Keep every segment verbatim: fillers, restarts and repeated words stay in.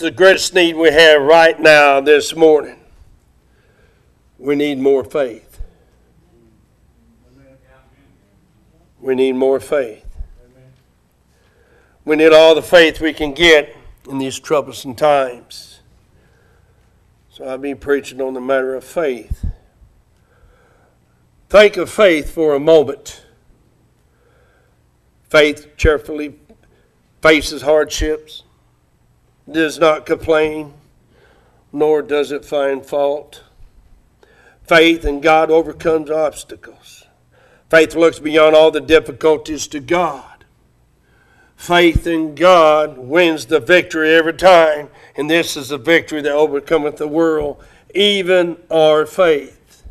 the greatest need we have right now this morning? We need more faith. We need more faith. We need all the faith we can get in these troublesome times. So I'll be preaching on the matter of faith. Think of faith for a moment. Faith cheerfully faces hardships, does not complain, nor does it find fault. Faith in God overcomes obstacles. Faith looks beyond all the difficulties to God. Faith in God wins the victory every time, and this is the victory that overcometh the world, even our faith.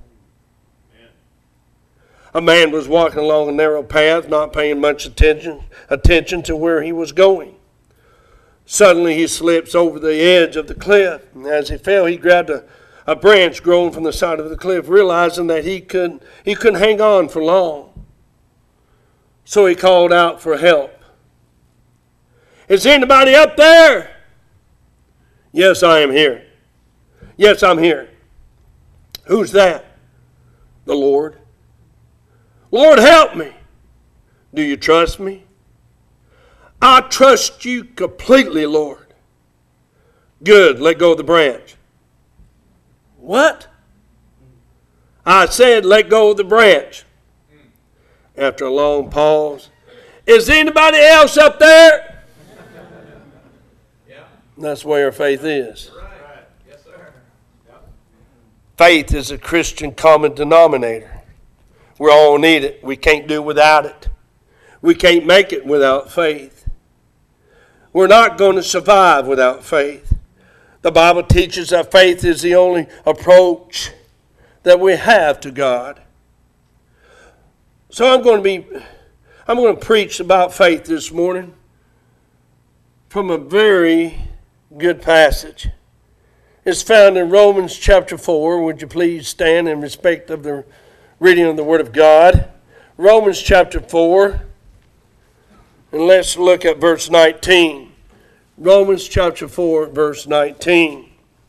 A man was walking along a narrow path, not paying much attention, attention to where he was going. Suddenly he slips over the edge of the cliff, and as he fell, he grabbed a, a branch growing from the side of the cliff, realizing that he couldn't, he couldn't hang on for long. So he called out for help. Is anybody up there? Yes, I am here. Yes, I'm here. Who's that? The Lord. Lord, help me. Do you trust me? I trust you completely, Lord. Good, let go of the branch. What? I said let go of the branch. After a long pause, is anybody else up there? That's where faith is. Right. Yes, sir. Yep. Faith is a Christian common denominator. We all need it. We can't do without it. We can't make it without faith. We're not going to survive without faith. The Bible teaches that faith is the only approach that we have to God. So I'm going to be, I'm going to preach about faith this morning from a very good passage. It's found in Romans chapter four. Would you please stand in respect of the reading of the Word of God? Romans chapter four. And let's look at verse nineteen. Romans chapter four, verse nineteen.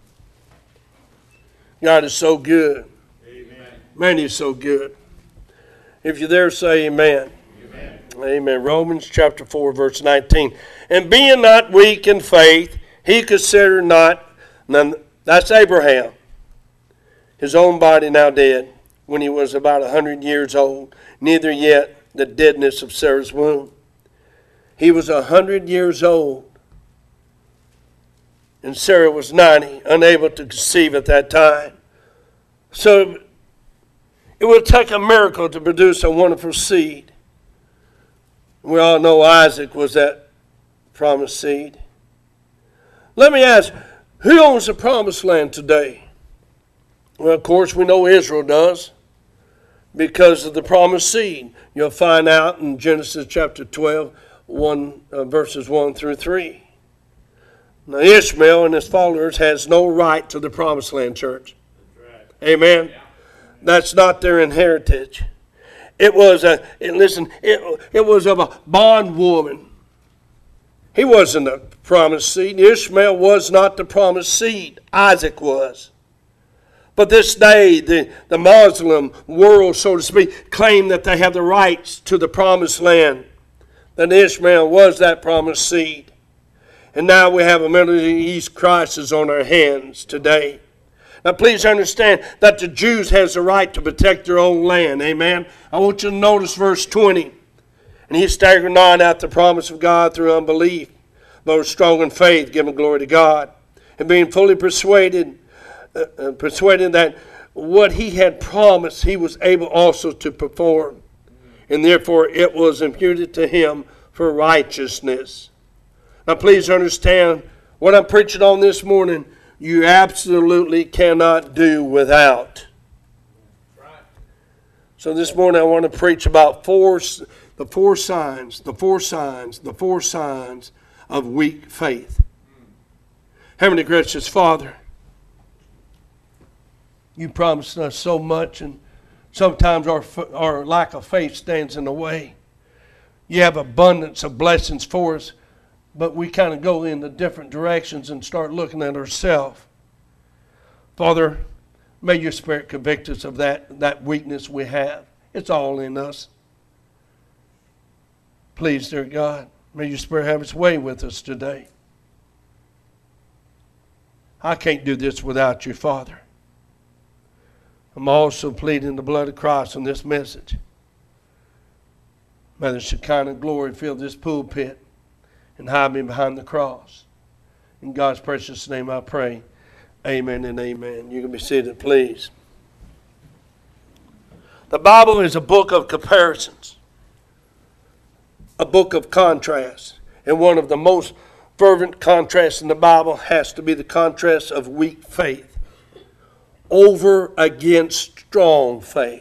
God is so good. Amen. Man, He's so good. If you're there, say amen. Amen. Amen. Romans chapter four, verse nineteen. And being not weak in faith, he considered not, none, that's Abraham, his own body now dead, when he was about a hundred years old, neither yet the deadness of Sarah's womb. He was a hundred years old, and Sarah was ninety, unable to conceive at that time. So it would take a miracle to produce a wonderful seed. We all know Isaac was that promised seed. Let me ask, who owns the promised land today? Well, of course, we know Israel does because of the promised seed. You'll find out in Genesis chapter twelve, one, uh, verses one through three. Now, Ishmael and his followers has no right to the promised land, church. That's right. Amen? Yeah. That's not their inheritance. It was a, it, listen, it, it was of a bondwoman. He wasn't a promised seed. Ishmael was not the promised seed. Isaac was. But this day, the, the Muslim world, so to speak, claim that they have the rights to the promised land. That Ishmael was that promised seed. And now we have a Middle East crisis on our hands today. Now please understand that the Jews has the right to protect their own land. Amen. I want you to notice verse twenty. And he staggered not at the promise of God through unbelief, but was strong in faith, giving glory to God, and being fully persuaded, uh, uh, persuaded that what he had promised he was able also to perform. And therefore it was imputed to him for righteousness. Now please understand what I'm preaching on this morning, you absolutely cannot do without. Right. So this morning I want to preach about four, the four signs, the four signs, the four signs of weak faith. Heavenly gracious Father, you promised us so much, and sometimes our, our lack of faith stands in the way. You have abundance of blessings for us, but we kind of go in the different directions and start looking at ourselves. Father, may your Spirit convict us of that, that weakness we have. It's all in us. Please, dear God, may your Spirit have its way with us today. I can't do this without you, Father. I'm also pleading the blood of Christ on this message. May the Shekinah glory fill this pulpit and hide me behind the cross. In God's precious name I pray. Amen and amen. You can be seated, please. The Bible is a book of comparisons, a book of contrasts. And one of the most fervent contrasts in the Bible has to be the contrast of weak faith over against strong faith.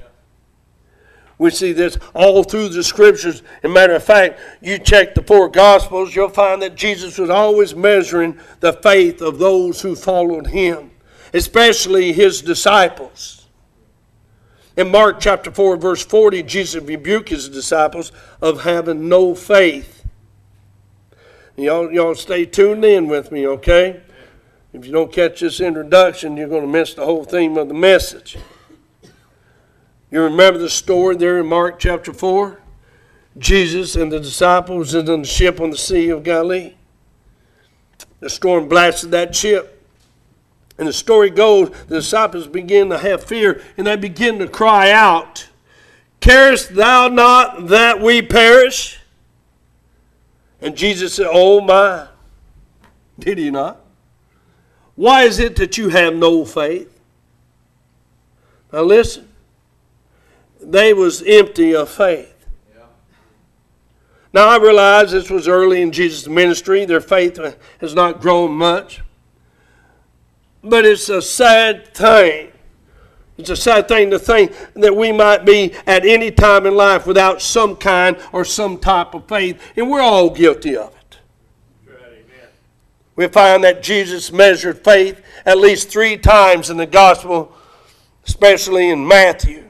We see this all through the Scriptures. As a matter of fact, you check the four Gospels, you'll find that Jesus was always measuring the faith of those who followed him, especially his disciples. In Mark chapter four, verse forty, Jesus rebuked his disciples of having no faith. Y'all, y'all stay tuned in with me, okay? If you don't catch this introduction, you're going to miss the whole theme of the message. You remember the story there in Mark chapter four? Jesus and the disciples in the ship on the Sea of Galilee. The storm blasted that ship. And the story goes, the disciples begin to have fear, and they begin to cry out, "Carest thou not that we perish?" And Jesus said, "Oh my." Did he not? Why is it that you have no faith? Now listen. They was empty of faith. Yeah. Now I realize this was early in Jesus' ministry. Their faith has not grown much. But it's a sad thing. It's a sad thing to think that we might be at any time in life without some kind or some type of faith. And we're all guilty of it. Right, amen. We find that Jesus measured faith at least three times in the gospel, especially in Matthew.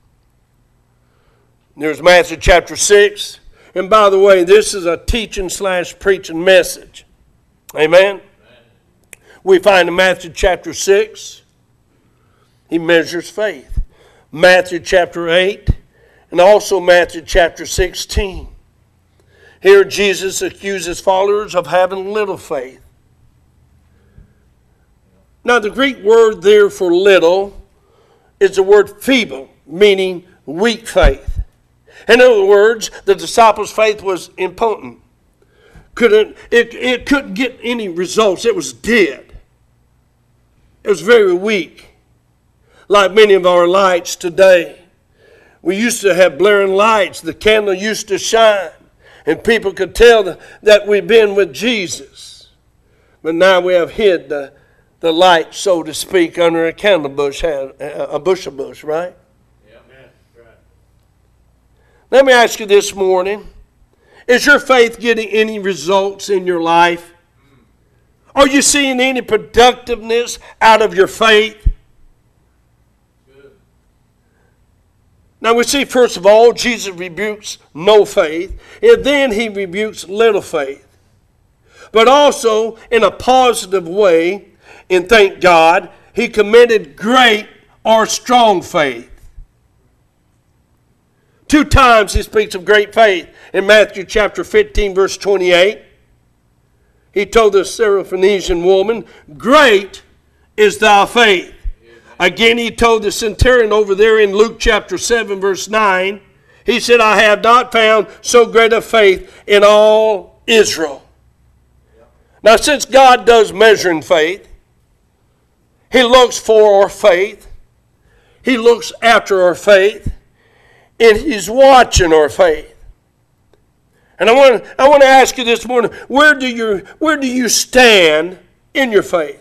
There's Matthew chapter six. And by the way, this is a teaching slash preaching message. Amen? Amen. We find in Matthew chapter six, he measures faith. Matthew chapter eight, and also Matthew chapter sixteen. Here Jesus accuses followers of having little faith. Now the Greek word there for little is the word feeble, meaning weak faith. In other words, the disciples' faith was impotent. Couldn't, it, it couldn't get any results. It was dead. It was very weak. Like many of our lights today. We used to have blaring lights. The candle used to shine. And people could tell the, that we've been with Jesus. But now we have hid the, the light, so to speak, under a candle bush, a bushel bush, right? Let me ask you this morning, is your faith getting any results in your life? Are you seeing any productiveness out of your faith? Good. Now we see, first of all, Jesus rebukes no faith, and then he rebukes little faith. But also, in a positive way, and thank God, he commended great or strong faith. Two times he speaks of great faith. In Matthew chapter fifteen, verse twenty-eight, he told the Syrophoenician woman, "Great is thy faith." Amen. Again, he told the centurion over there in Luke chapter seven, verse nine, he said, "I have not found so great a faith in all Israel." Yep. Now, since God does measure in faith, he looks for our faith. He looks after our faith. And he's watching our faith. And I want to, I want to ask you this morning, where do you, where do you stand in your faith?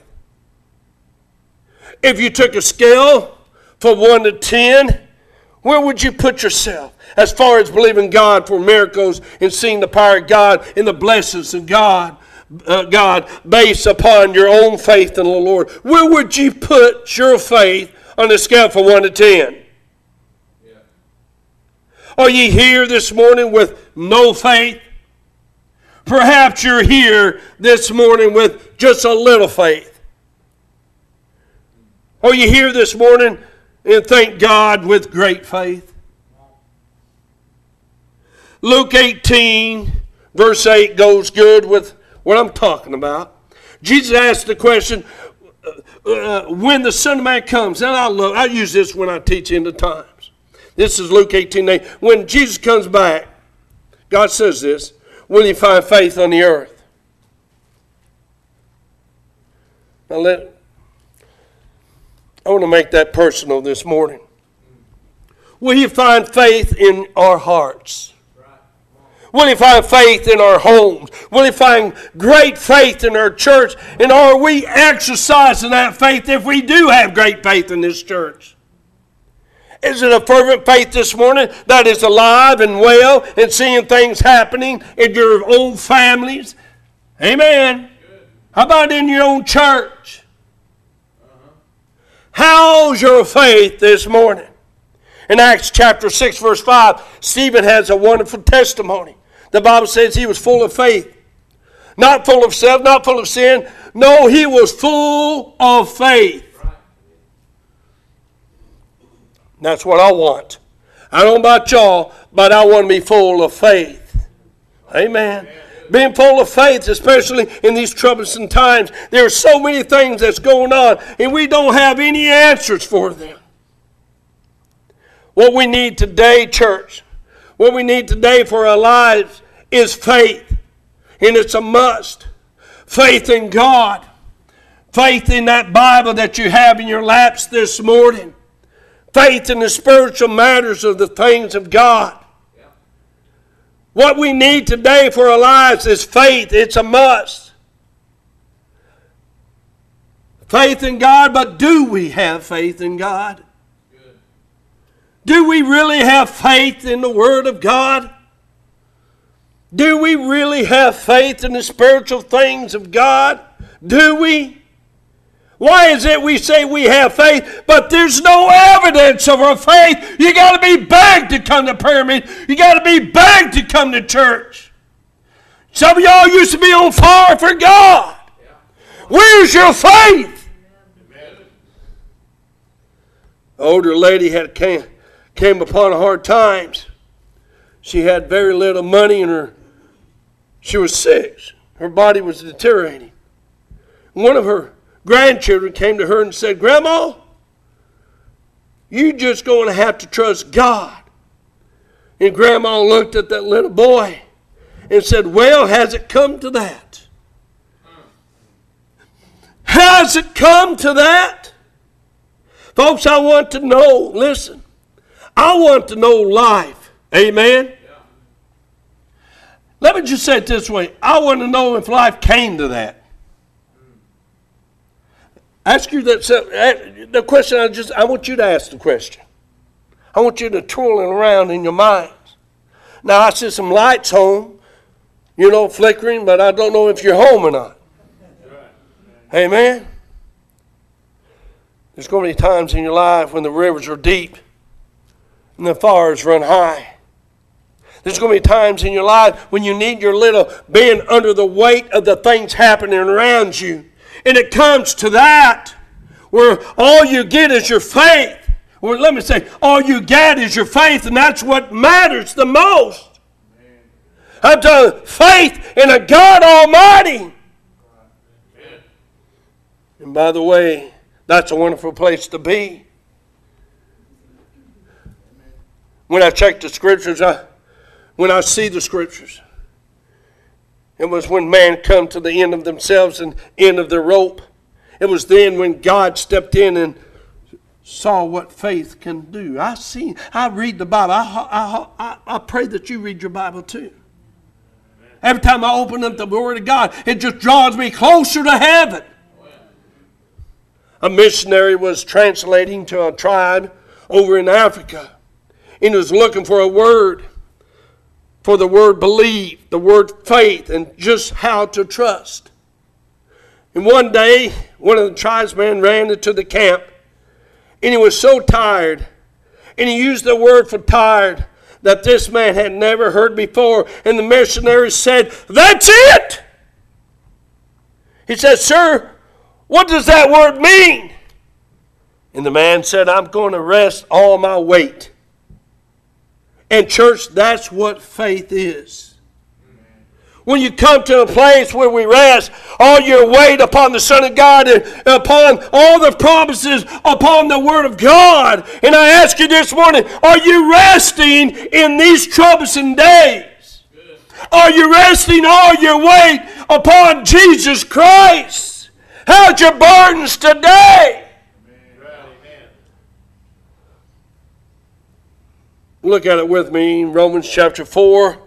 If you took a scale from one to ten, where would you put yourself as far as believing God for miracles and seeing the power of God and the blessings of God, uh, God based upon your own faith in the Lord? Where would you put your faith on the scale from one to ten? Are ye here this morning with no faith? Perhaps you're here this morning with just a little faith. Or you here this morning and thank God with great faith. Luke eighteen, verse eight goes good with what I'm talking about. Jesus asked the question, uh, when the Son of Man comes, and I love, I use this when I teach in the times. This is Luke eighteen eight. When Jesus comes back, God says this, will he find faith on the earth? Now let, I want to make that personal this morning. Will he find faith in our hearts? Will he find faith in our homes? Will he find great faith in our church? And are we exercising that faith if we do have great faith in this church? Is it a fervent faith this morning that is alive and well and seeing things happening in your own families? Amen. Good. How about in your own church? Uh-huh. How's your faith this morning? In Acts chapter six, verse five, Stephen has a wonderful testimony. The Bible says he was full of faith. Not full of self, not full of sin. No, he was full of faith. That's what I want. I don't know about y'all, but I want to be full of faith. Amen. Being full of faith, especially in these troublesome times. There are so many things that's going on, and we don't have any answers for them. What we need today, church, what we need today for our lives is faith. And it's a must. Faith in God. Faith in that Bible that you have in your laps this morning. Faith in the spiritual matters of the things of God. Yeah. What we need today for our lives is faith. It's a must. Faith in God, but do we have faith in God? Good. Do we really have faith in the Word of God? Do we really have faith in the spiritual things of God? Do we? Why is it we say we have faith, but there's no evidence of our faith? You got to be begged to come to prayer meeting. You got to be begged to come to church. Some of y'all used to be on fire for God. Where's your faith? Amen. An older lady had came, came upon hard times. She had very little money and her she was sick. Her body was deteriorating. One of her grandchildren came to her and said, Grandma, you just going to have to trust God. And Grandma looked at that little boy and said, well, has it come to that? Has it come to that? Folks, I want to know, listen, I want to know life. Amen? Let me just say it this way. I want to know if life came to that. Ask you that the question. I just I want you to ask the question. I want you to twirl it around in your minds. Now I see some lights home, you know, flickering, but I don't know if you're home or not. Amen. There's going to be times in your life when the rivers are deep and the fires run high. There's going to be times in your life when you need your little being under the weight of the things happening around you. And it comes to that where all you get is your faith. Or let me say, all you get is your faith, and that's what matters the most. Amen. I'm talking faith in a God Almighty. Amen. And by the way, that's a wonderful place to be. When I check the scriptures, I When I see the scriptures, it was when man come to the end of themselves and end of their rope. It was then when God stepped in and saw what faith can do. I see. I read the Bible. I, I, I, I pray that you read your Bible too. Every time I open up the Word of God, it just draws me closer to heaven. A missionary was translating to a tribe over in Africa, and he was looking for a word. For the word believe, the word faith, and just how to trust. And one day, one of the tribesmen ran into the camp, and he was so tired, and he used the word for tired that this man had never heard before. And the missionary said, "That's it." He said, "Sir, what does that word mean?" And the man said, "I'm going to rest all my weight." And church, that's what faith is. When you come to a place where we rest all your weight upon the Son of God and upon all the promises upon the Word of God. And I ask you this morning, are you resting in these troublesome days? Good. Are you resting all your weight upon Jesus Christ? How's your burdens today? Amen. Look at it with me in Romans chapter four.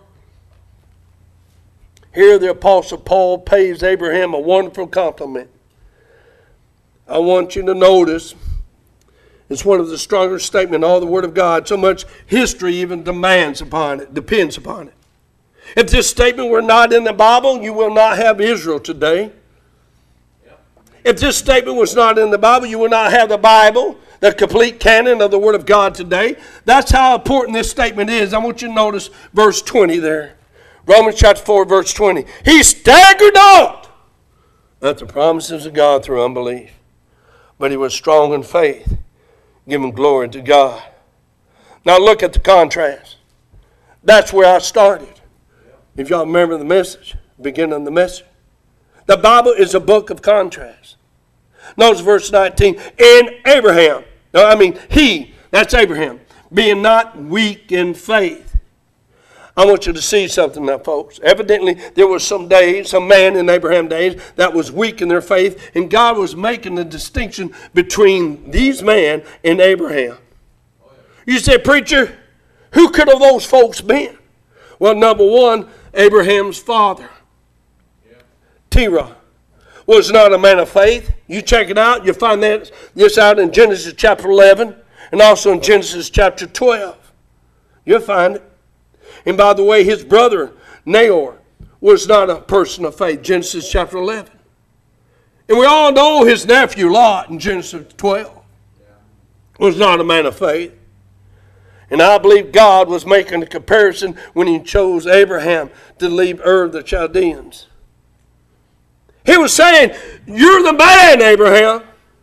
Here the Apostle Paul pays Abraham a wonderful compliment. I want you to notice it's one of the strongest statements in all the Word of God. So much history even demands upon it, depends upon it. If this statement were not in the Bible, you will not have Israel today. If this statement was not in the Bible, you will not have the Bible, the complete canon of the Word of God today. That's how important this statement is. I want you to notice verse twenty there. Romans chapter four, verse twenty. He staggered not at the promises of God through unbelief, but he was strong in faith, giving glory to God. Now look at the contrast. That's where I started. If y'all remember the message, beginning of the message. The Bible is a book of contrast. Notice verse nineteen. And Abraham, no, I mean he, that's Abraham, being not weak in faith. I want you to see something now, folks. Evidently, there was some days, some man in Abraham's days that was weak in their faith, and God was making the distinction between these men and Abraham. You say, preacher, who could have those folks been? Well, number one, Abraham's father, Terah, was not a man of faith. You check it out. You'll find that, this out in Genesis chapter eleven and also in Genesis chapter twelve. You'll find it. And by the way, his brother, Nahor, was not a person of faith. Genesis chapter eleven. And we all know his nephew, Lot, in Genesis twelve, was not a man of faith. And I believe God was making a comparison when he chose Abraham to leave Ur of the Chaldeans. He was saying, you're the man, Abraham.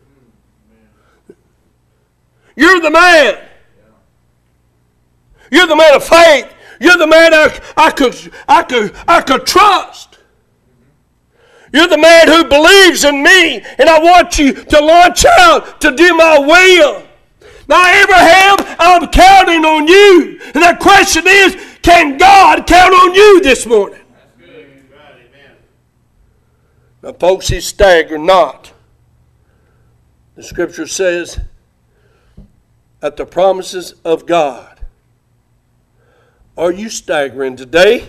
You're the man. You're the man of faith. You're the man I, I could I could I could trust. You're the man who believes in me, and I want you to launch out to do my will. Now, Abraham, I'm counting on you. And the question is, can God count on you this morning? That's good. Amen. Now, folks, he staggered not. The scripture says, at the promises of God. Are you staggering today?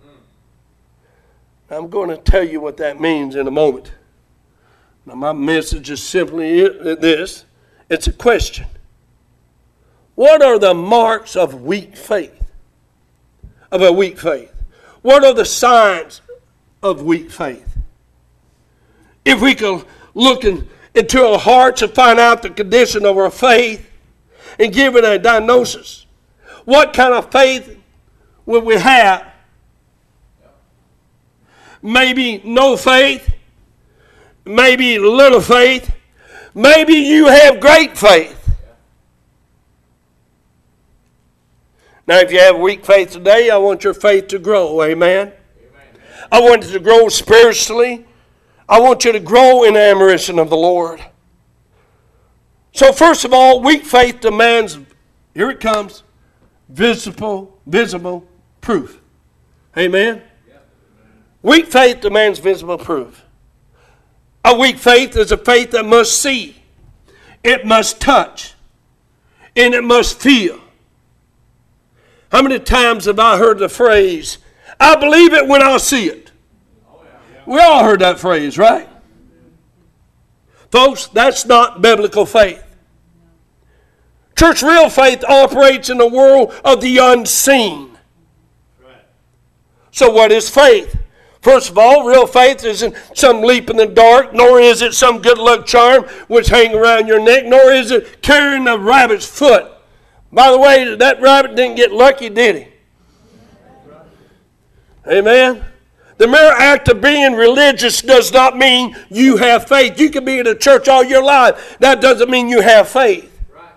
I'm going to tell you what that means in a moment. Now, my message is simply this. It's a question. What are the marks of weak faith? Of a weak faith? What are the signs of weak faith? If we could look in, into our hearts and find out the condition of our faith and give it a diagnosis, what kind of faith will we have? Maybe no faith, maybe little faith, maybe you have great faith. Now, if you have weak faith today, I want your faith to grow, amen? Amen. I want it to grow spiritually. I want you to grow in the admiration of the Lord. So first of all, weak faith demands, here it comes, visible, visible proof. Amen? Yeah. Weak faith demands visible proof. A weak faith is a faith that must see, it must touch, and it must feel. How many times have I heard the phrase, I believe it when I see it? Oh, yeah, yeah. We all heard that phrase, right? Folks, that's not biblical faith. Church, real faith operates in the world of the unseen. Right. So what is faith? First of all, real faith isn't some leap in the dark, nor is it some good luck charm which hang around your neck, nor is it carrying a rabbit's foot By the way, that rabbit didn't get lucky, did he? Amen. The mere act of being religious does not mean you have faith. You can be in a church all your life. That doesn't mean you have faith.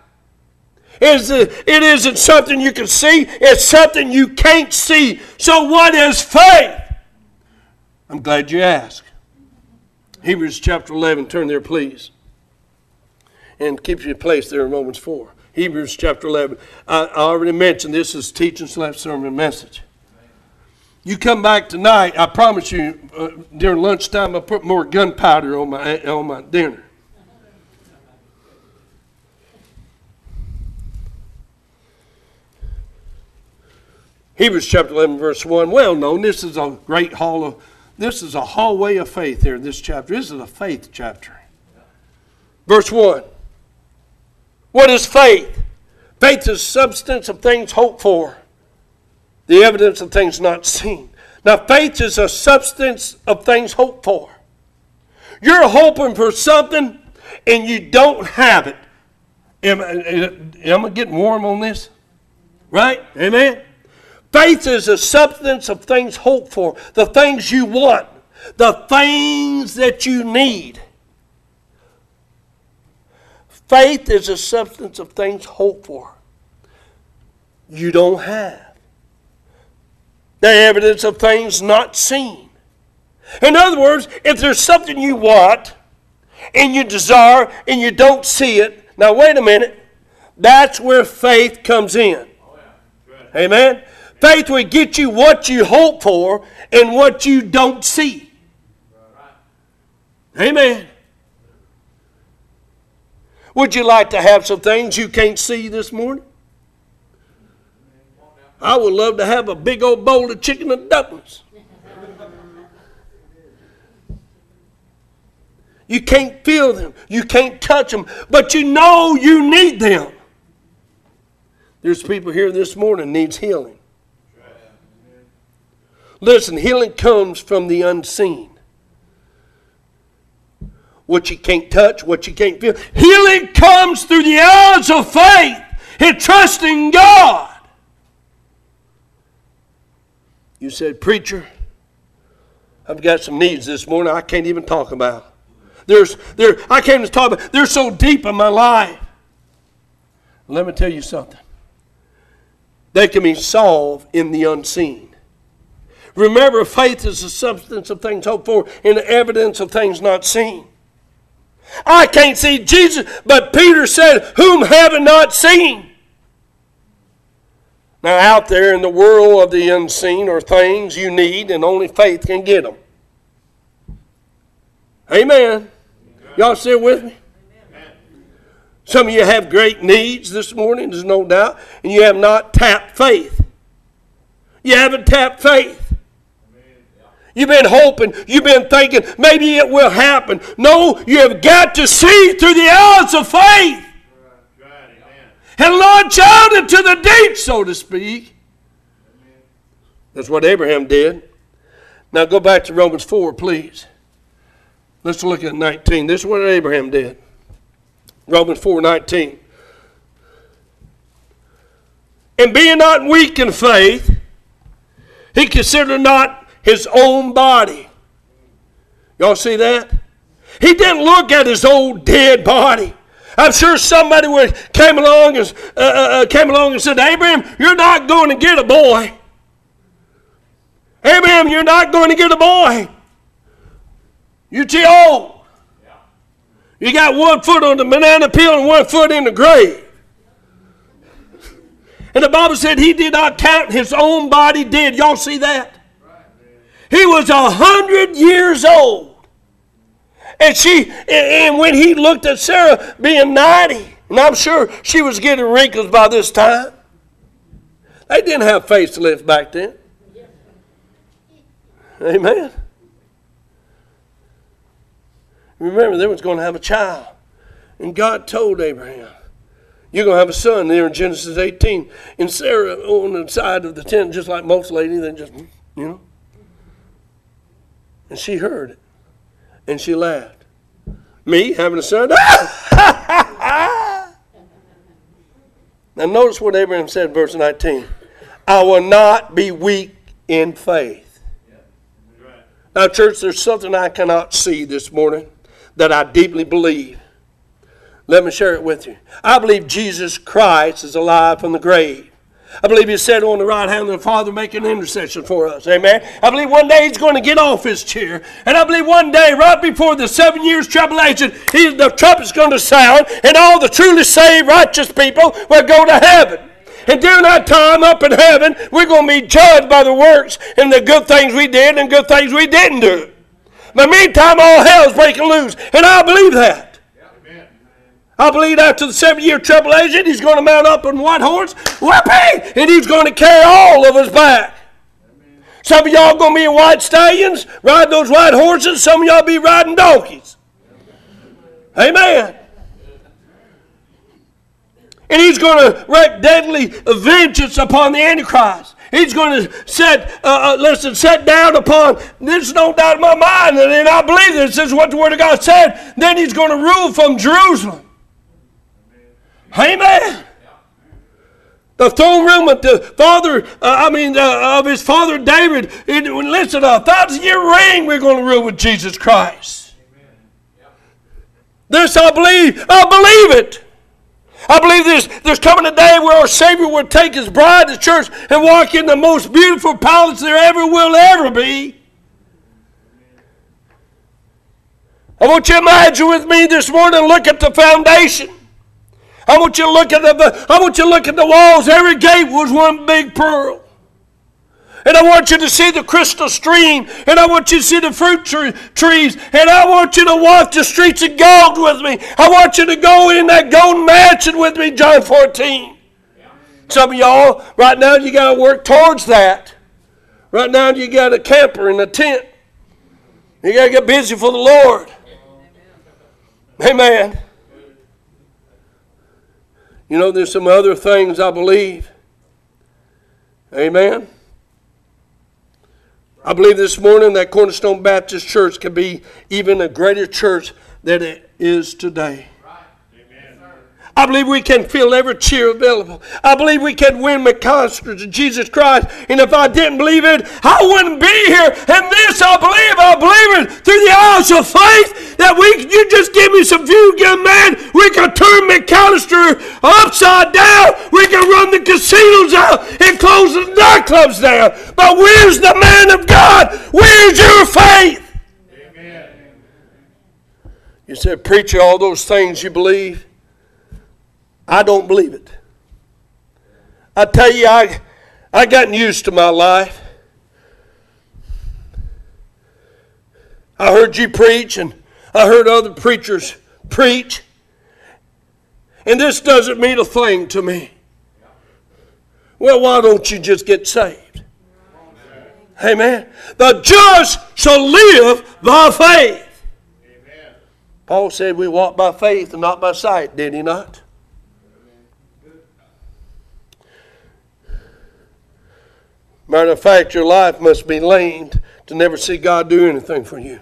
It isn't something you can see. It's something you can't see. So what is faith? I'm glad you asked. Hebrews chapter eleven. Turn there, please. And keep your place there in Romans four. Hebrews chapter eleven. I, I already mentioned this is teaching slash sermon message. You come back tonight, I promise you, uh, during lunchtime, I'll put more gunpowder on my, on my dinner. Hebrews chapter eleven, verse one. Well known, this is a great hall of, this is a hallway of faith here in this chapter. This is a faith chapter. Verse one. What is faith? Faith is substance of things hoped for, the evidence of things not seen. Now, faith is a substance of things hoped for. You're hoping for something and you don't have it. Am, am I getting warm on this? Right? Amen? Faith is a substance of things hoped for, the things you want, the things that you need. Faith is a substance of things hoped for. You don't have. The evidence of things not seen. In other words, if there's something you want and you desire and you don't see it, now wait a minute, that's where faith comes in. Amen? Faith will get you what you hope for and what you don't see. Amen. Would you like to have some things you can't see this morning? I would love to have a big old bowl of chicken and dumplings. You can't feel them. You can't touch them. But you know you need them. There's people here this morning needs healing. Listen, healing comes from the unseen. What you can't touch, what you can't feel. Healing comes through the eyes of faith and trusting God. You said, preacher, I've got some needs this morning I can't even talk about. There's, there, I can't even talk about. They're so deep in my life. Let me tell you something. They can be solved in the unseen. Remember, faith is the substance of things hoped for and the evidence of things not seen. I can't see Jesus, but Peter said, whom have I not seen? Now, out there in the world of the unseen are things you need, and only faith can get them. Amen. Y'all still with me? Amen. Some of you have great needs this morning, there's no doubt, and you have not tapped faith. You haven't tapped faith. You've been hoping, you've been thinking, maybe it will happen. No, you have got to see through the eyes of faith. And launch out into the deep, so to speak. That's what Abraham did. Now go back to Romans four, please. Let's look at nineteen. This is what Abraham did. Romans four nineteen. And being not weak in faith, he considered not his own body. Y'all see that? He didn't look at his old dead body. I'm sure somebody would came along and uh, uh, came along and said, Abraham, you're not going to get a boy. Abraham, you're not going to get a boy. You're too old. You got one foot on the banana peel and one foot in the grave. And the Bible said he did not count his own body dead. Y'all see that? He was a hundred years old. And she, and when he looked at Sarah being ninety, and I'm sure she was getting wrinkles by this time. They didn't have facelifts back then. Amen. Remember, they was going to have a child. And God told Abraham, you're going to have a son there in Genesis eighteen. And Sarah on the side of the tent, just like most ladies, they just, you know. And she heard it. And she laughed. Me having a son? Now notice what Abraham said in verse nineteen. I will not be weak in faith. Now, church, there's something I cannot see this morning that I deeply believe. Let me share it with you. I believe Jesus Christ is alive from the grave. I believe He's sitting on the right hand of the Father making intercession for us. Amen. I believe one day He's going to get off His chair. And I believe one day, right before the seven years tribulation, he, the trumpet's going to sound, and all the truly saved, righteous people will go to heaven. And during that time up in heaven, we're going to be judged by the works and the good things we did and good things we didn't do. But meantime, all hell's breaking loose. And I believe that. Amen. I believe after the seven-year tribulation, He's going to mount up on a white horse, whoopee, and He's going to carry all of us back. Amen. Some of y'all going to be in white stallions, riding those white horses. Some of y'all be riding donkeys. Amen. And He's going to wreak deadly vengeance upon the Antichrist. He's going to set, uh, uh, listen, set down upon, there's no doubt in my mind, and I believe this, this is what the Word of God said, then He's going to rule from Jerusalem. Amen. Amen. The throne room of the father, uh, I mean, uh, of his father David, it, listen, a thousand year reign, we're going to rule with Jesus Christ. Amen. This I believe, I believe it. I believe there's, there's coming a day where our Savior will take His bride to church and walk in the most beautiful palace there ever will ever be. I want you to imagine with me this morning, look at the foundation. I want you to look at the, I want you to look at the walls. Every gate was one big pearl. And I want you to see the crystal stream. And I want you to see the fruit tree, trees. And I want you to walk the streets of gold with me. I want you to go in that golden mansion with me, John fourteen. Yeah. Some of y'all, right now, you got to work towards that. Right now, you got a camper and a tent. You got to get busy for the Lord. Amen. Amen. You know, there's some other things I believe. Amen. I believe this morning that Cornerstone Baptist Church can be even a greater church than it is today. I believe we can fill every chair available. I believe we can win McAllister to Jesus Christ. And if I didn't believe it, I wouldn't be here. And this I believe, I believe it through the eyes of faith that we, you just give me some few young man, we can turn McAllister upside down. We can run the casinos out and close the nightclubs down. But where's the man of God? Where's your faith? Amen. You said, preacher, all those things you believe. I don't believe it. I tell you, I I gotten used to my life. I heard you preach, and I heard other preachers preach, and this doesn't mean a thing to me. Well, why don't you just get saved? Amen. The just shall live by faith. Amen. Paul said we walk by faith and not by sight, did he not? Matter of fact, your life must be lamed to never see God do anything for you.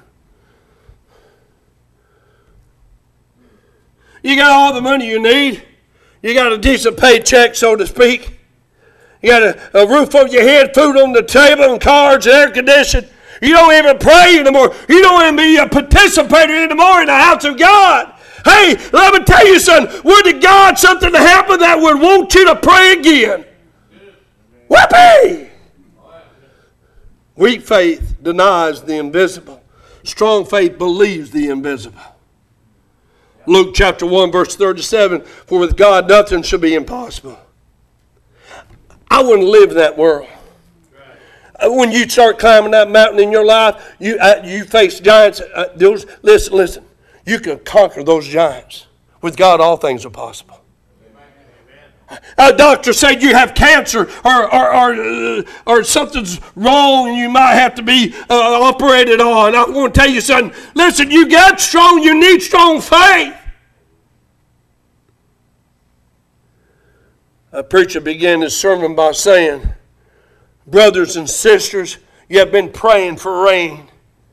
You got all the money you need. You got a decent paycheck, so to speak. You got a, a roof over your head, food on the table, and cars, and air conditioning. You don't even pray anymore. You don't even be a participator anymore in the house of God. Hey, let me tell you something. Would God something to happen that would want you to pray again? Whoopee! Weak faith denies the invisible. Strong faith believes the invisible. Luke chapter one, verse thirty-seven, for with God nothing shall be impossible. I wouldn't live in that world. When you start climbing that mountain in your life, you uh, you face giants. Uh, those, listen, listen. You can conquer those giants. With God, all things are possible. A doctor said you have cancer or or or, uh, or something's wrong and you might have to be uh, operated on. I'm going to tell you something. Listen, you got strong, you need strong faith. A preacher began his sermon by saying, brothers and sisters, you have been praying for rain.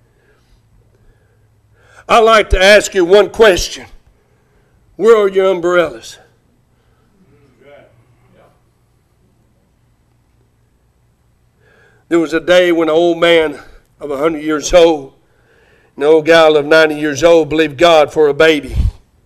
I'd like to ask you one question. Where are your umbrellas? There was a day when an old man of a hundred years old, an old gal of ninety years old believed God for a baby.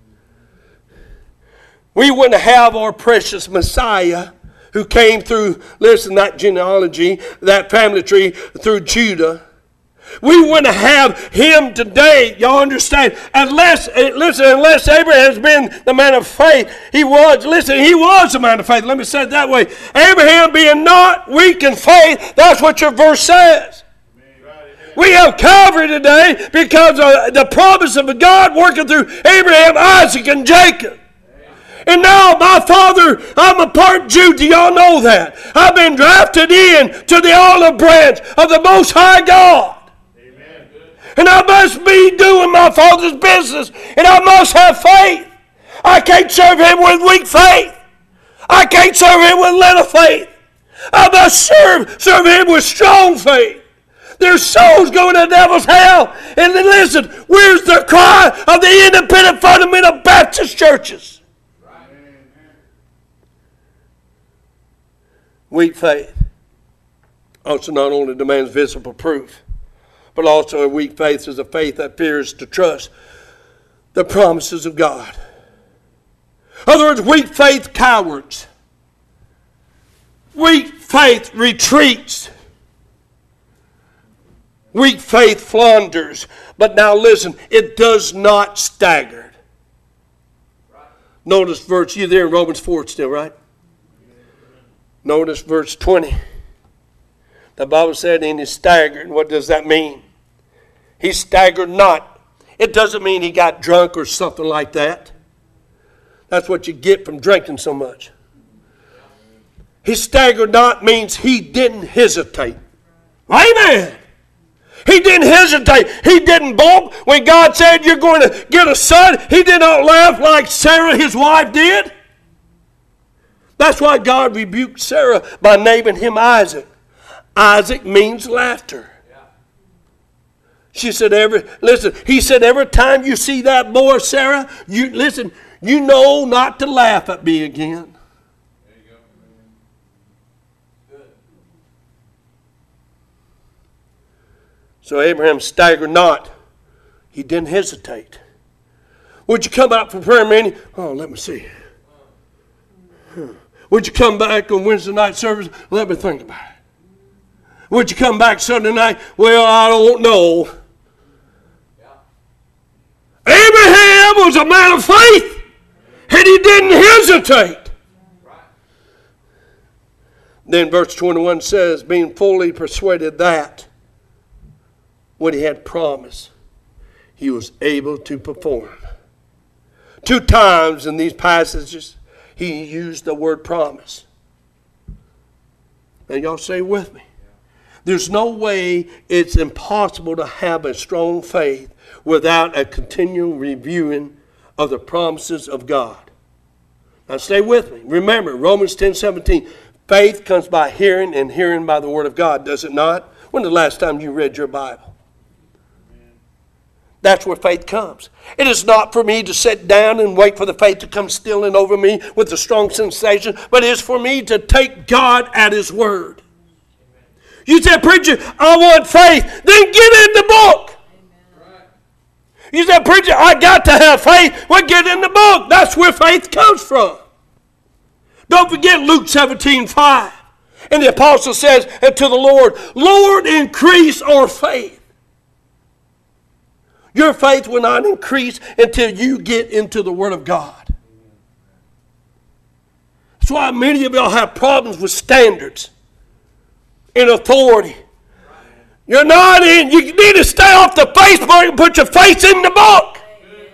We wouldn't have our precious Messiah who came through, listen, that genealogy, that family tree through Judah. We wouldn't have him today, y'all understand, unless, listen, unless Abraham has been the man of faith. He was, listen, he was a man of faith. Let me say it that way. Abraham being not weak in faith, that's what your verse says. We have Calvary today because of the promise of God working through Abraham, Isaac, and Jacob. And now, my father, I'm a part Jew. Do y'all know that? I've been drafted in to the olive branch of the Most High God. Amen. And I must be doing my father's business. And I must have faith. I can't serve him with weak faith. I can't serve him with little faith. I must serve, serve him with strong faith. There's souls going to the devil's hell. And then listen, where's the cry of the independent fundamental Baptist churches? Weak faith also not only demands visible proof, but also a weak faith is a faith that fears to trust the promises of God. In other words, weak faith cowards. Weak faith retreats. Weak faith flounders. But now listen, it does not stagger. Notice verse, you there in Romans four still, right? Notice verse twenty. The Bible said, and he staggered. What does that mean? He staggered not. It doesn't mean he got drunk or something like that. That's what you get from drinking so much. He staggered not means he didn't hesitate. Amen. He didn't hesitate. He didn't balk. When God said you're going to get a son, he did not laugh like Sarah, his wife, did. That's why God rebuked Sarah by naming him Isaac. Isaac means laughter. She said, every listen, he said, every time you see that boy, Sarah, you listen, you know not to laugh at me again. There you go. Good. So Abraham staggered not. He didn't hesitate. Would you come out for prayer meeting? Oh, let me see. Huh. Would you come back on Wednesday night service? Let me think about it. Would you come back Sunday night? Well, I don't know. Yeah. Abraham was a man of faith, and he didn't hesitate. Right. Then verse twenty-one says, being fully persuaded that what he had promised, he was able to perform. Two times in these passages, he used the word promise. And y'all say with me. There's no way it's impossible to have a strong faith without a continual reviewing of the promises of God. Now stay with me. Remember, Romans ten seventeen, faith comes by hearing and hearing by the word of God, does it not? When the last time you read your Bible? That's where faith comes. It is not for me to sit down and wait for the faith to come stealing over me with a strong sensation, but it is for me to take God at his word. You said, preacher, I want faith. Then get in the book. Amen. You said, preacher, I got to have faith. Well, get in the book. That's where faith comes from. Don't forget Luke seventeen five. And the apostle says to the Lord, Lord, increase our faith. Your faith will not increase until you get into the Word of God. That's why many of y'all have problems with standards and authority. You're not in. You need to stay off the Facebook and put your faith in the book. Amen.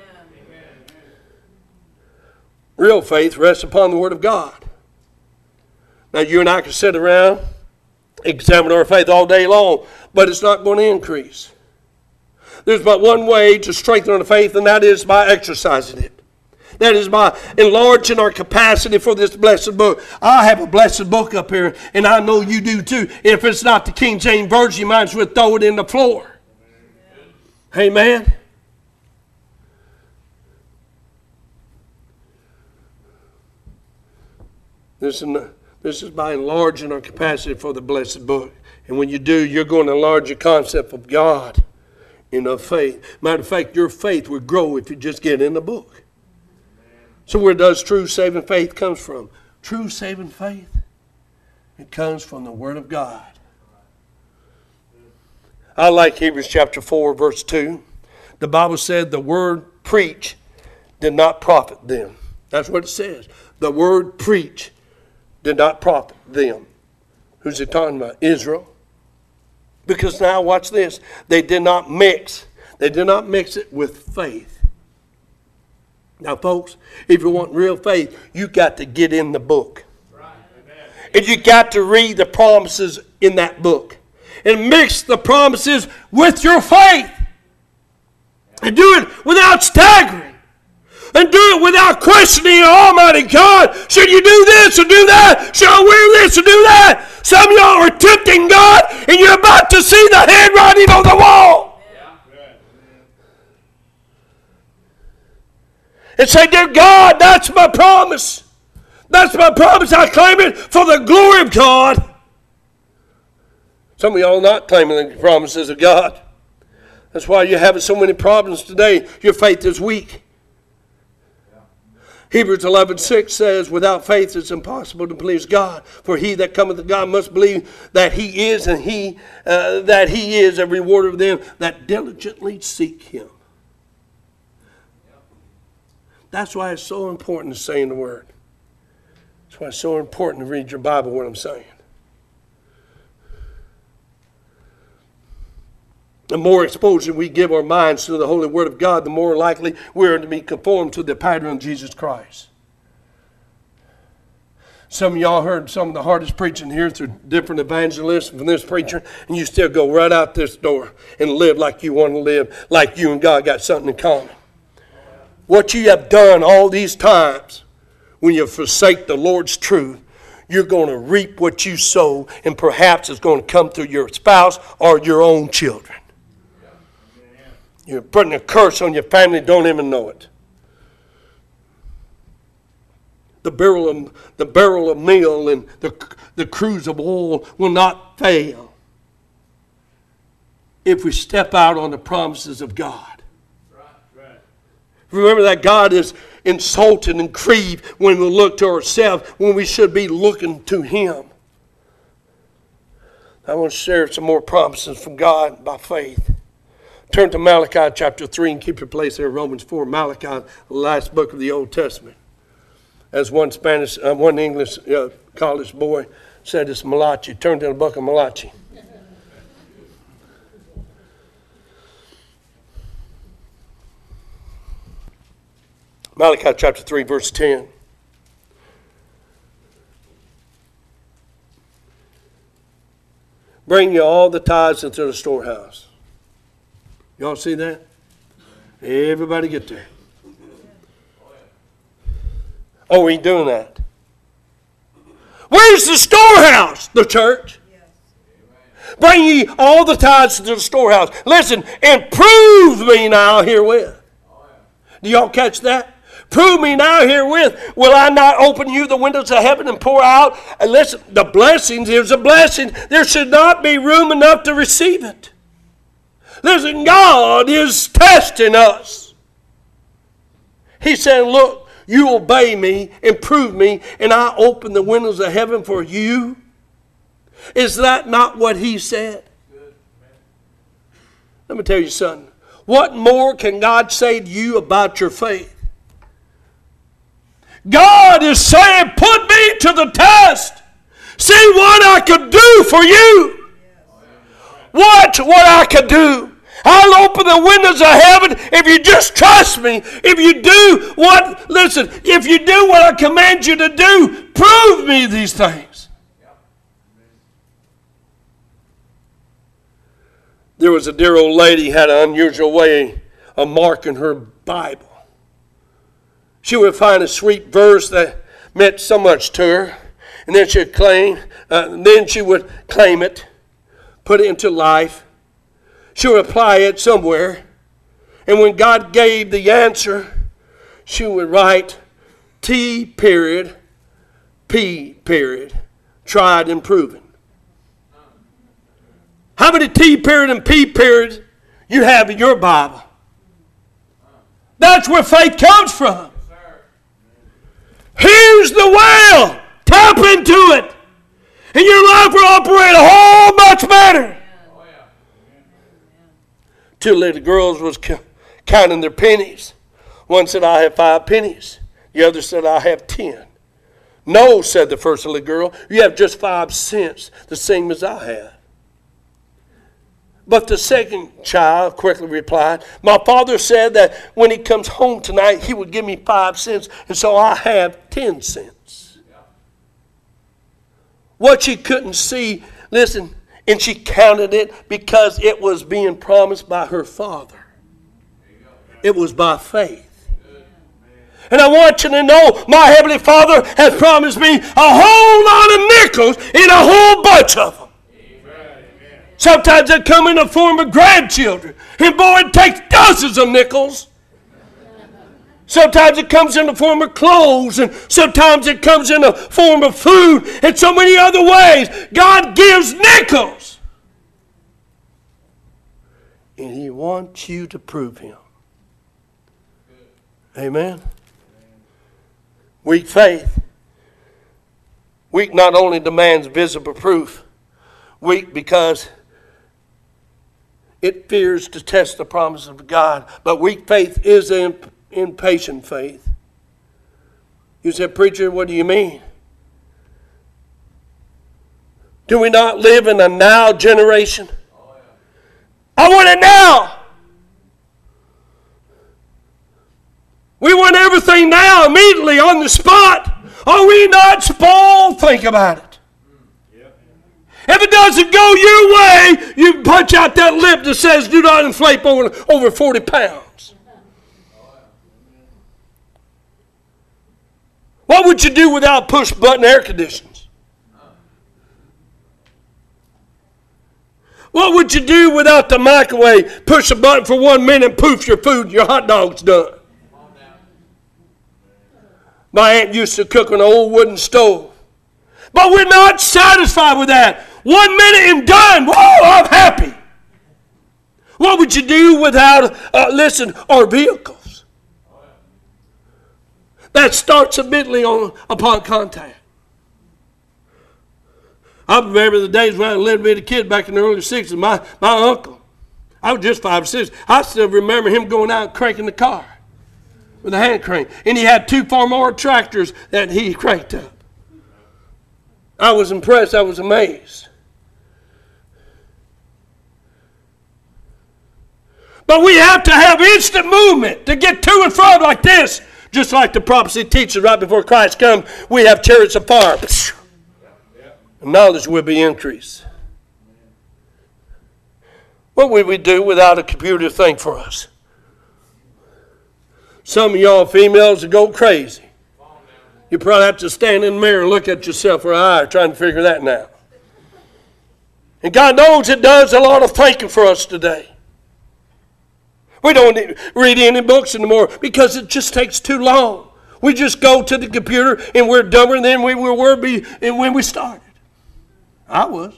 Real faith rests upon the Word of God. Now you and I can sit around, examine our faith all day long, but it's not going to increase. There's but one way to strengthen our faith, and that is by exercising it. That is by enlarging our capacity for this blessed book. I have a blessed book up here, and I know you do too. If it's not the King James Version, you might as well throw it in the floor. Amen. Amen. Listen, This is by enlarging our capacity for the blessed book. And when you do, you're going to enlarge your concept of God in of faith. Matter of fact, your faith will grow if you just get in the book. So where does true saving faith comes from? True saving faith, it comes from the Word of God. I like Hebrews chapter four, verse two. The Bible said the word preach did not profit them. That's what it says. The word preach did not profit them. Who's it talking about? Israel. Because now, watch this. They did not mix. They did not mix it with faith. Now, folks, if you want real faith, you got to get in the book. Right. And you got to read the promises in that book. And mix the promises with your faith. And do it without staggering. And do it without questioning Almighty God. Should you do this or do that? Should I wear this or do that? Some of y'all are tempting God and you're about to see the handwriting on the wall. Yeah. And say, dear God, that's my promise. That's my promise. I claim it for the glory of God. Some of y'all are not claiming the promises of God. That's why you're having so many problems today. Your faith is weak. Yeah. Hebrews eleven six says, without faith it's impossible to please God. For he that cometh to God must believe that he is, and he uh, that he is a rewarder of them that diligently seek him. Yeah. That's why it's so important to say in the Word. That's why it's so important to read your Bible, what I'm saying. The more exposure we give our minds to the Holy Word of God, the more likely we are to be conformed to the pattern of Jesus Christ. Some of y'all heard some of the hardest preaching here through different evangelists from this preacher, and you still go right out this door and live like you want to live, like you and God got something in common. What you have done all these times when you forsake the Lord's truth, you're going to reap what you sow, and perhaps it's going to come through your spouse or your own children. You're putting a curse on your family, don't even know it. The barrel of, the barrel of meal and the, the cruse of oil will not fail if we step out on the promises of God. Right, right. Remember that God is insulted and grieved when we look to ourselves, when we should be looking to Him. I want to share some more promises from God by faith. Turn to Malachi chapter three and keep your place there. Romans four. Malachi, the last book of the Old Testament. As one Spanish, uh, one English uh, college boy said, it's Malachi. Turn to the book of Malachi. Malachi chapter three, verse ten. Bring you all the tithes into the storehouse. Y'all see that? Everybody get there. Oh, we ain't doing that. Where's the storehouse? The church. Yes. Bring ye all the tithes to the storehouse. Listen, and prove me now herewith. Oh, yeah. Do y'all catch that? Prove me now herewith. Will I not open you the windows of heaven and pour out? And listen, the blessings, there's a blessing. There should not be room enough to receive it. Listen, God is testing us. He said, look, you obey me and prove me, and I open the windows of heaven for you. Is that not what He said? Good. Let me tell you something. What more can God say to you about your faith? God is saying, put me to the test. See what I could do for you. Watch what I could do. I'll open the windows of heaven if you just trust me. If you do what, listen, if you do what I command you to do, prove me these things. There was a dear old lady had an unusual way of marking her Bible. She would find a sweet verse that meant so much to her, and then she'd claim, uh, then she would claim it, put it into life. She would apply it somewhere. And when God gave the answer, she would write T period, P period, tried and proven. How many T period and P periods you have in your Bible? That's where faith comes from. Here's the well. Tap into it. And your life will operate a whole much better. Two little girls was counting their pennies. One said, I have five pennies. The other said, I have ten. No, said the first little girl, you have just five cents, the same as I have. But the second child quickly replied, my father said that when he comes home tonight, he would give me five cents, and so I have ten cents. Yeah. What she couldn't see, listen, and she counted it because it was being promised by her father. It was by faith. And I want you to know, my Heavenly Father has promised me a whole lot of nickels and a whole bunch of them. Amen. Sometimes they come in the form of grandchildren. And boy, it takes dozens of nickels. Sometimes it comes in the form of clothes. And sometimes it comes in the form of food. And so many other ways. God gives nickels. And He wants you to prove Him. Amen. Weak faith. Weak not only demands visible proof. Weak because it fears to test the promises of God. But weak faith is an impatient faith. You said, preacher, what do you mean? Do we not live in a now generation? I want it now. We want everything now, immediately, on the spot. Are we not spoiled? Think about it. If it doesn't go your way, you punch out that lip that says, do not inflate over, over forty pounds. What would you do without push-button air conditioners? What would you do without the microwave? Push a button for one minute, poof, your food, your hot dog's done. My aunt used to cook on an old wooden stove. But we're not satisfied with that. One minute and done. Whoa, I'm happy. What would you do without, uh, listen, our vehicles? That starts immediately on upon contact. I remember the days when I was a little bitty kid back in the early sixties. My, my uncle, I was just five or six. I still remember him going out and cranking the car with a hand crank. And he had two Farmora tractors that he cranked up. I was impressed. I was amazed. But we have to have instant movement to get to and from like this. Just like the prophecy teaches right before Christ comes, we have chariots of fire. And knowledge will be increased. What would we do without a computer to think for us? Some of y'all females would go crazy. You probably have to stand in the mirror and look at yourself for an hour trying to figure that out. And God knows it does a lot of thinking for us today. We don't read any books anymore because it just takes too long. We just go to the computer and we're dumber than we were when we started. I was.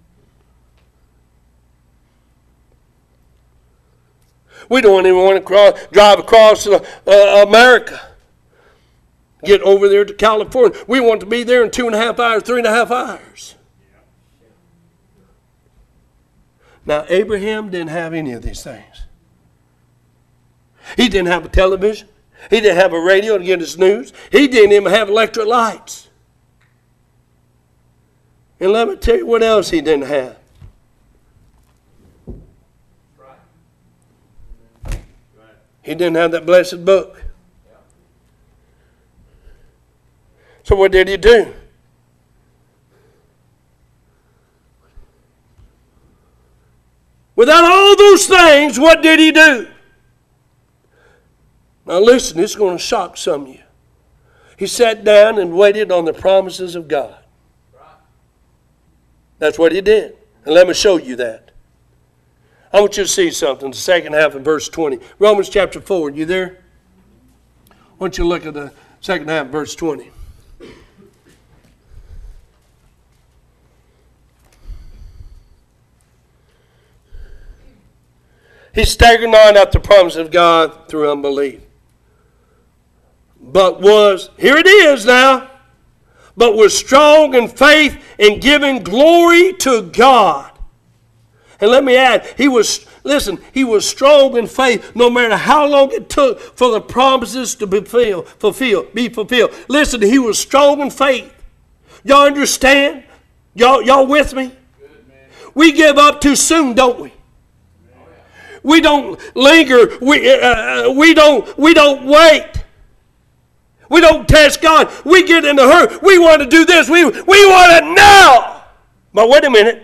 We don't even want to cross, drive across uh, uh, America. Get over there to California. We want to be there in two and a half hours, three and a half hours. Now, Abraham didn't have any of these things. He didn't have a television. He didn't have a radio to get his news. He didn't even have electric lights. And let me tell you what else he didn't have. He didn't have that blessed book. So what did he do? Without all those things, what did he do? Now listen, this is going to shock some of you. He sat down and waited on the promises of God. That's what he did. And let me show you that. I want you to see something, the second half of verse twenty. Romans chapter four, you there? I want you to look at the second half of verse twenty. He staggered not at the promise of God through unbelief. But was, here it is now, but was strong in faith and giving glory to God. And let me add, he was, listen, he was strong in faith no matter how long it took for the promises to be fulfilled, fulfilled, be fulfilled. Listen, he was strong in faith. Y'all understand? Y'all, y'all with me? Good, man. We give up too soon, don't we? We don't linger. We, uh, we, don't, we don't wait. We don't test God. We get in a hurry. We want to do this. We, we want it now. But wait a minute.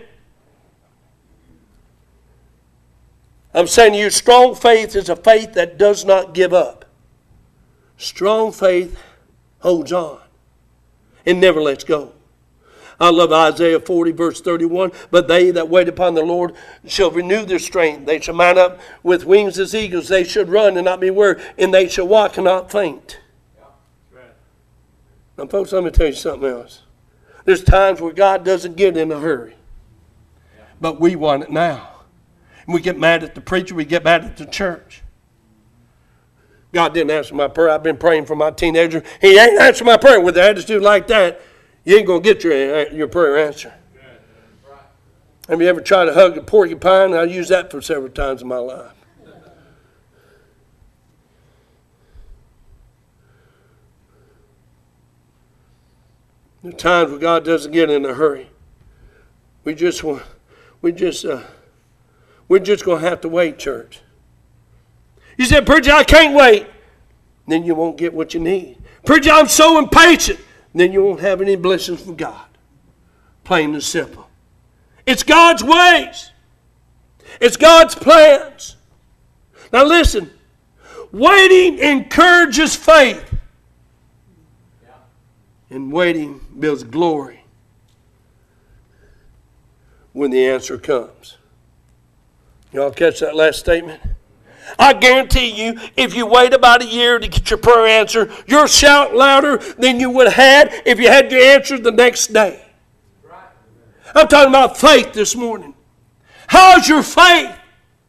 I'm saying to you, strong faith is a faith that does not give up. Strong faith holds on and never lets go. I love Isaiah forty, verse thirty-one. But they that wait upon the Lord shall renew their strength. They shall mount up with wings as eagles. They should run and not be weary, and they shall walk and not faint. Yeah, right. Now, folks, let me tell you something else. There's times where God doesn't get in a hurry, but we want it now. We get mad at the preacher. We get mad at the church. God didn't answer my prayer. I've been praying for my teenager. He ain't answered my prayer. With an attitude like that, you ain't going to get your, your prayer answered. Right. Have you ever tried to hug a porcupine? I used that for several times in my life. There are times where God doesn't get in a hurry. We just want, we just, uh, we're just going to have to wait, church. You said, preacher, I can't wait. Then you won't get what you need. Preacher, I'm so impatient. Then you won't have any blessings from God. Plain and simple. It's God's ways. It's God's plans. Now listen. Waiting encourages faith. And waiting builds glory when the answer comes. Y'all catch that last statement? I guarantee you, if you wait about a year to get your prayer answer, you'll shout louder than you would have had if you had your answer the next day. I'm talking about faith this morning. How's your faith?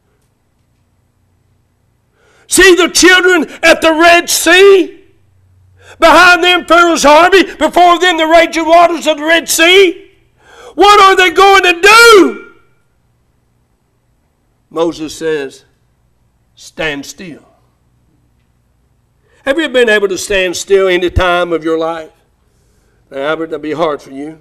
See the children at the Red Sea? Behind them, Pharaoh's army. Before them, the raging waters of the Red Sea. What are they going to do? Moses says, stand still. Have you been able to stand still any time of your life? Now, Albert, that'd be hard for you.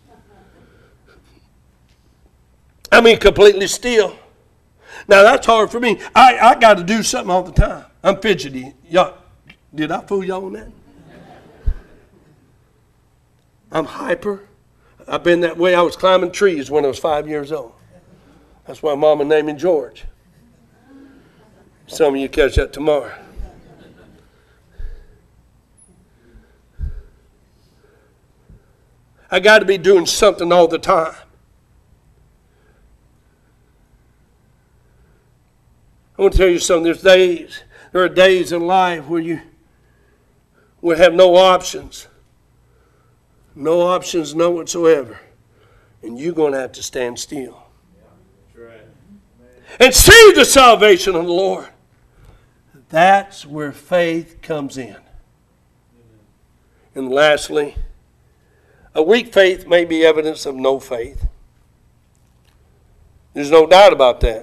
I mean, completely still. Now, that's hard for me. I, I got to do something all the time. I'm fidgety. Y'all, did I fool y'all on that? I'm hyper. I've been that way. I was climbing trees when I was five years old. That's why Mama named me George. Some of you catch that tomorrow. I got to be doing something all the time. I want to tell you something. There's days, there are days in life where you will have no options. No options, none whatsoever. And you're going to have to stand still. That's right. And see the salvation of the Lord. That's where faith comes in. And lastly, a weak faith may be evidence of no faith. There's no doubt about that.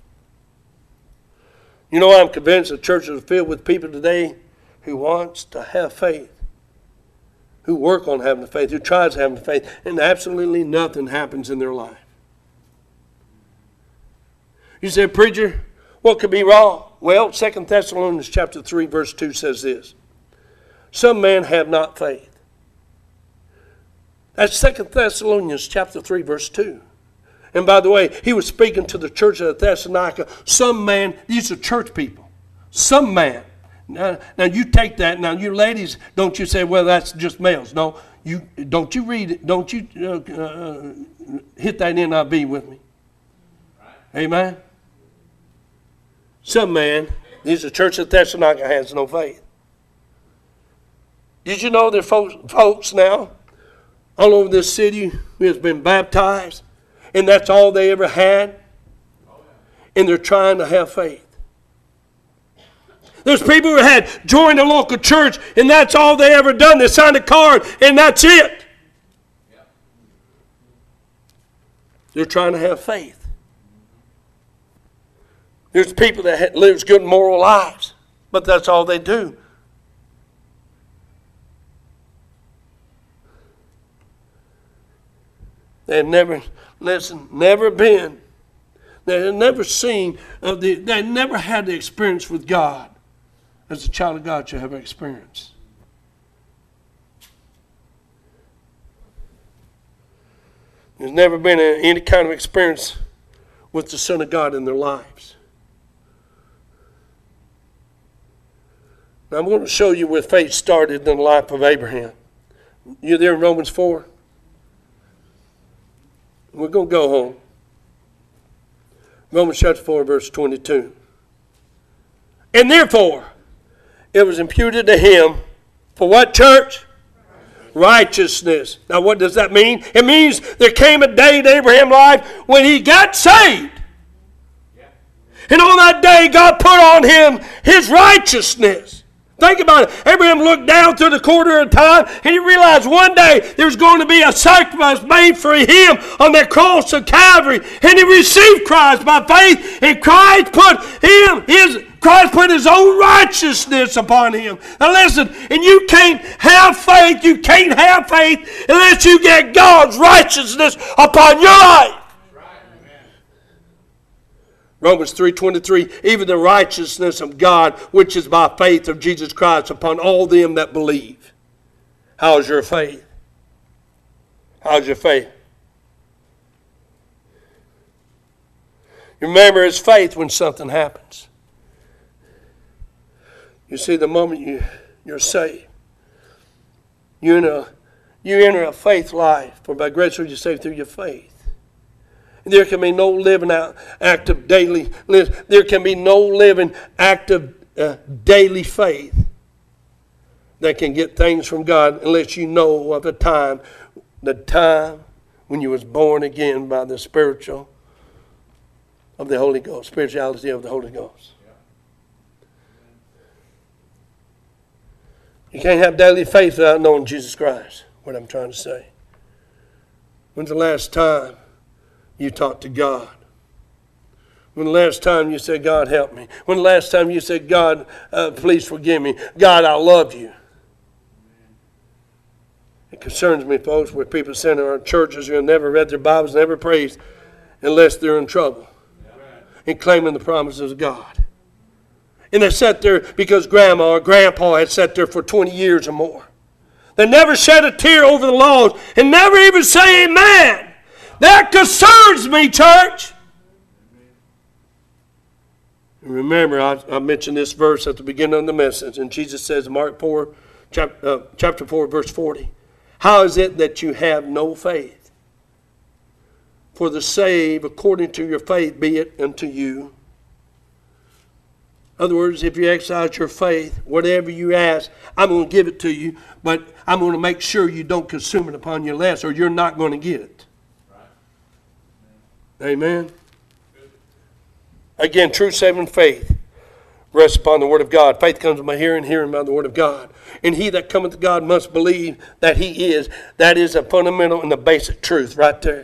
You know, I'm convinced the churches are filled with people today who wants to have faith, who work on having the faith, who tries having the faith, and absolutely nothing happens in their life. You say, preacher, what could be wrong? Well, Second Thessalonians chapter three, verse two says this. Some men have not faith. That's Second Thessalonians chapter three, verse two. And by the way, he was speaking to the church of Thessalonica. Some man, these are church people. Some man. Now, now you take that. Now you ladies, don't you say, well, that's just males. No, you don't you read it. Don't you uh, uh, hit that N I V with me. Right. Amen. Some man, these are church of Thessalonica has no faith. Did you know there are folks, folks now all over this city who has been baptized? And that's all they ever had. and they're trying to have faith. There's people who had joined a local church and that's all they ever done. They signed a card and that's it. They're trying to have faith. There's people that live good moral lives, but that's all they do. They've never, listen, never been, they've never seen, of the, they've never had the experience with God as a child of God should have an experience. There's never been a, any kind of experience with the Son of God in their lives. Now I'm going to show you where faith started in the life of Abraham. You there in Romans four? We're going to go home. Romans chapter four, verse twenty-two. And therefore, it was imputed to him for what, church? Righteousness. Now what does that mean? It means there came a day in Abraham's life when he got saved. Yeah. And on that day God put on him his righteousness. Think about it. Abraham looked down through the corridor of time and he realized one day there was going to be a sacrifice made for him on that cross of Calvary. And he received Christ by faith, and Christ put him, his Christ put his own righteousness upon him. Now listen, and you can't have faith, you can't have faith unless you get God's righteousness upon your life. Romans three twenty-three, even the righteousness of God, which is by faith of Jesus Christ, upon all them that believe. How's your faith? How's your faith? You remember, it's faith when something happens. You see, the moment you, you're saved, you enter, you enter a faith life, for by grace are you saved through your faith. There can be no living out, active daily. There can be no living active uh, daily faith that can get things from God unless you know of the time, the time when you was born again by the spiritual of the Holy Ghost, spirituality of the Holy Ghost. You can't have daily faith without knowing Jesus Christ. What I'm trying to say. When's the last time you talked to God? When the last time you said, God, help me? When the last time you said, God, uh, please forgive me? God, I love you. It concerns me, folks, where people sitting in our churches who have never read their Bibles, never prayed, unless they're in trouble and claiming the promises of God. And they sat there because grandma or grandpa had sat there for twenty years or more. They never shed a tear over the laws and never even say amen. That concerns me, church. Remember, I, I mentioned this verse at the beginning of the message, and Jesus says in Mark four, chapter, uh, chapter four, verse forty, how is it that you have no faith? For the save according to your faith be it unto you. In other words, if you exercise your faith, whatever you ask, I'm going to give it to you, but I'm going to make sure you don't consume it upon your last, or you're not going to get it. Amen. Again, true saving faith rests upon the Word of God. Faith comes by hearing, hearing by the Word of God. And he that cometh to God must believe that he is. That is a fundamental and the basic truth right there.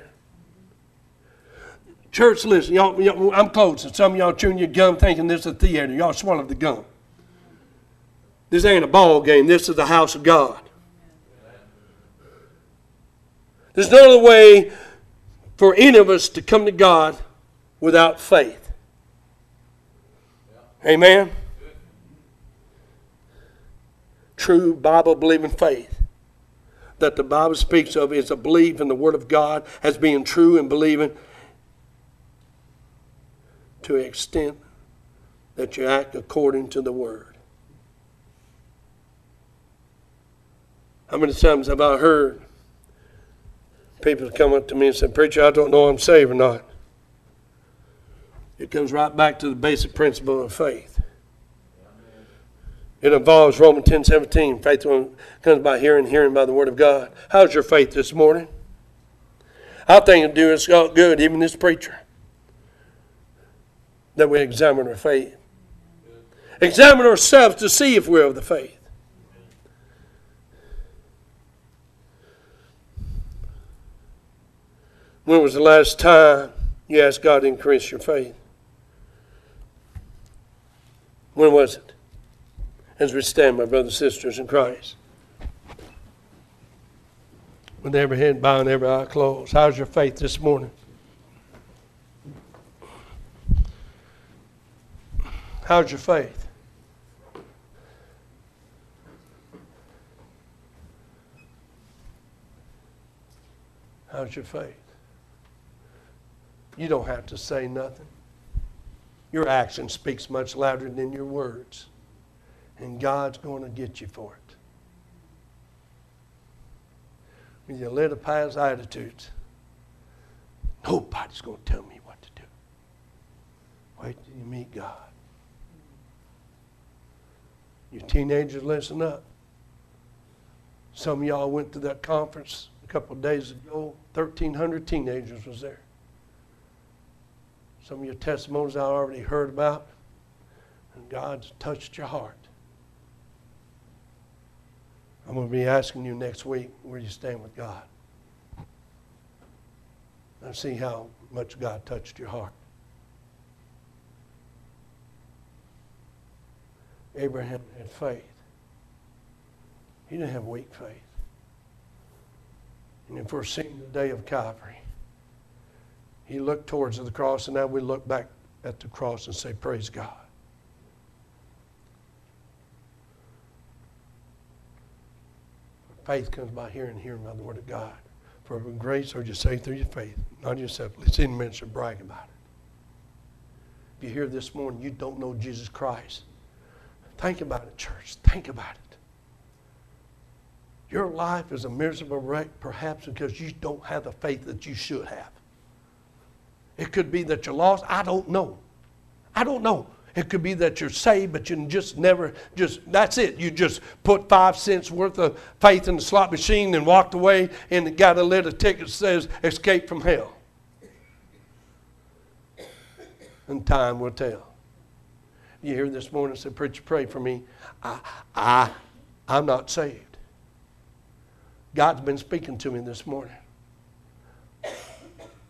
Church, listen, y'all, y'all, I'm close. And some of y'all chewing your gum thinking this is a theater. Y'all swallowed the gum. This ain't a ball game. This is the house of God. There's no other way for any of us to come to God without faith. Amen? True Bible-believing faith that the Bible speaks of is a belief in the Word of God as being true and believing to an extent that you act according to the Word. How many times have I heard people come up to me and say, preacher, I don't know if I'm saved or not. It comes right back to the basic principle of faith. It involves Romans ten seventeen. Faith comes by hearing, hearing by the Word of God. How's your faith this morning? I think it'll do us good, even this preacher. that we examine our faith. Examine ourselves to see if we're of the faith. When was the last time you asked God to increase your faith? When was it? As we stand, my brothers and sisters in Christ, with every head bowed and every eye closed, how's your faith this morning? How's your faith? How's your faith? You don't have to say nothing. Your action speaks much louder than your words. And God's going to get you for it. With your little pious attitudes, nobody's going to tell me what to do. Wait till you meet God. You teenagers, listen up. Some of y'all went to that conference a couple of days ago. thirteen hundred teenagers was there. Some of your testimonies I already heard about. And God's touched your heart. I'm going to be asking you next week where you stand with God. And see how much God touched your heart. Abraham had faith. He didn't have weak faith. And in foreseeing the day of Calvary, he looked towards the cross, and now we look back at the cross and say, praise God. Faith comes by hearing and hearing by the word of God. For with grace are you saved through your faith, not yourself. Let's see men should brag about it. If you're here this morning, you don't know Jesus Christ. Think about it, church. Think about it. Your life is a miserable wreck, perhaps because you don't have the faith that you should have. It could be that you're lost. I don't know. I don't know. It could be that you're saved, but you just never, just, that's it. You just put five cents worth of faith in the slot machine and walked away and got a little ticket that says, escape from hell. And time will tell. You hear this morning, say, preacher, pray for me. I, I, I'm not saved. God's been speaking to me this morning.